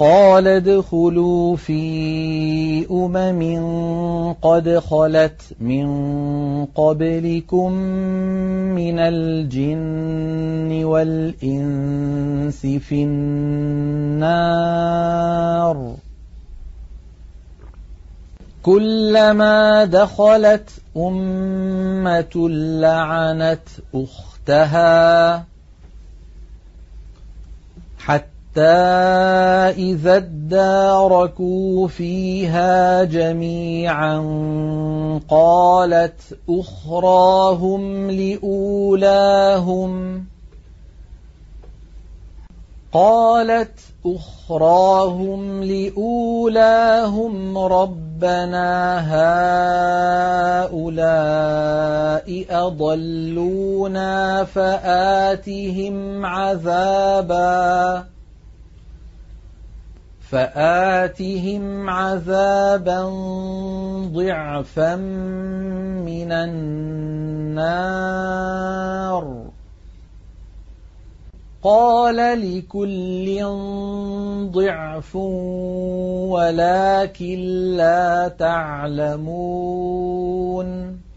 قال ادخلوا في قد خلت من قبلكم من الجن والإنس في النار كلما دخلت أمة لعنت أختها حتى إذا اداركوا فيها جميعا قالت أخراهم لأولاهم ربنا هؤلاء أضلونا فآتهم عذابا ضعفا من النار قال لكل ضعف ولكن لا تعلمون